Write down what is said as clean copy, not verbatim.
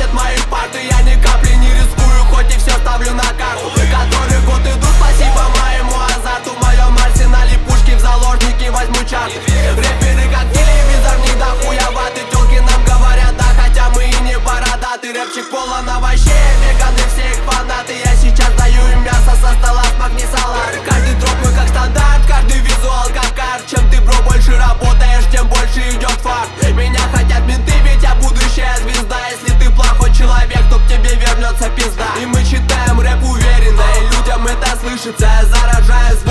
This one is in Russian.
от моих парт, и я ни капли не рискую, хоть и все ставлю на карту. Который год идут, спасибо моему азарту. В моем арсенале пушки, в заложники возьму чарт. Рэперы как телевизор, не дохуеваты. Тёлки нам говорят да, хотя мы и не бородаты. Рэпчик полон овощей, веганы все их фанаты. Я сейчас даю им мясо со стола, смакни салат. Каждый дроп мой как стандарт, каждый визуал как карт. Чем ты, бро, больше работаешь, тем больше идет фарт. Меня хотят менты, ведь я будущая звезда. Если ты плохой человек, то к тебе вернется пизда. И мы читаем рэп уверенно, и людям это слышится. Я заражаю